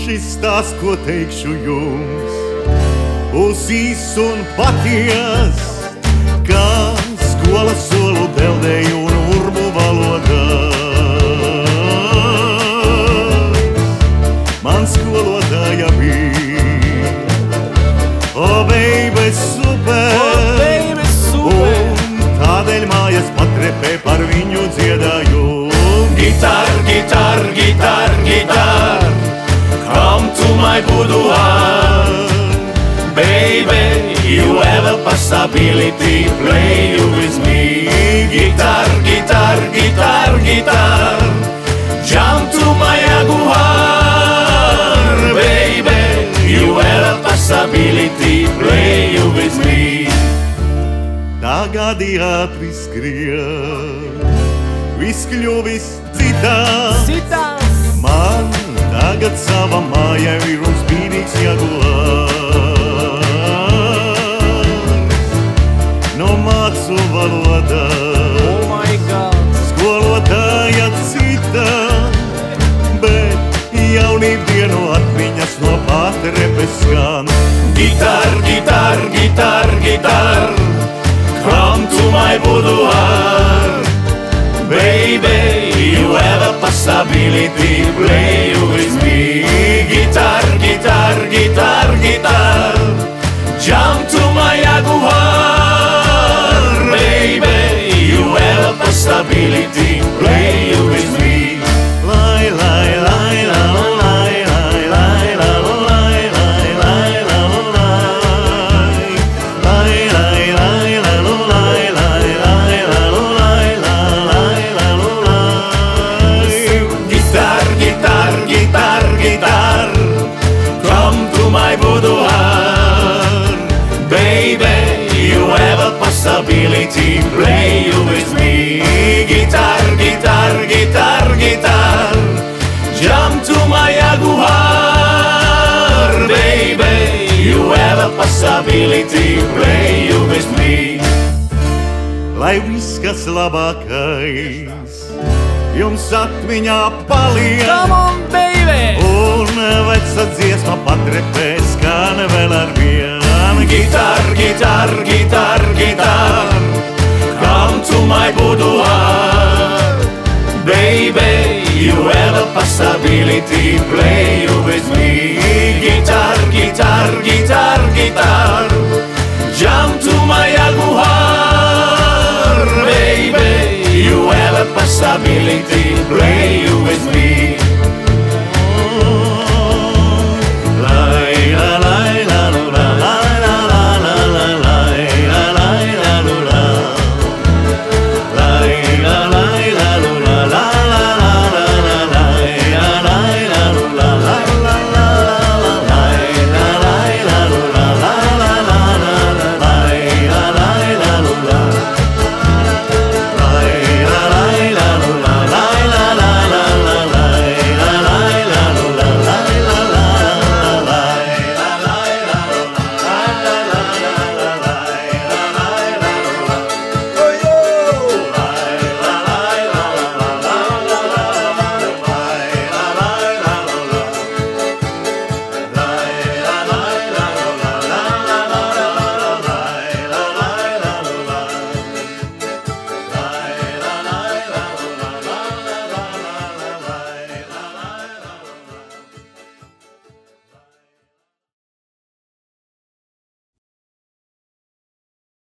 šis tās, ko teikšu jums, būs īs un paties, kā skolas solu deldēju un urbu valodā. Man skolotāja bija, oh baby super, un tādēļ mājas patrepē par viņu dziedāju. Gitar, gitar, gitar, gitar, come to my boudoir. Baby, you have a possibility, play you with me. Guitar, guitar, guitar, guitar, jump to my jaguar. Baby, you have a possibility, play you with me. Tagad jāatvis skrien, viss kļuvis citāds. Man tagad sava māja ir un spīdīgs jaguārs. No mācu valodā, Oh my God! skolotāja cita, bet jaunību dienu atmiņas no patrepes skan. Gitar, gitar, gitar, gitar, come to my boudoir. Baby, you have a possibility, play you with me. Guitar, guitar, guitar, guitar, jump to my jaguar. Baby, you have a possibility, play you with me. Lai, lai, lai, la, lai, lai, lai, la, lai, lai, lai, la, lai, lai, lai, lai, la, lai, lai, lai, la, lai, lai, la, lai. Guitar, guitar, guitar, guitar, come to my boudoir. Baby, you have a possibility, play you with me. Guitar, guitar, guitar, guitar, jump to my jaguar. Baby, you have a possibility, play you with me. Lai viss, kas labākais jums atmiņā paliek, Come on, baby! un veca dziesma patrepē skan vēl ar vienu. Gitar, gitar, gitar, gitar, come to my boudoir. Baby, you have a possibility, play you with me. Guitar, guitar, guitar, guitar, jump to my jaguar. Baby, you have a possibility, play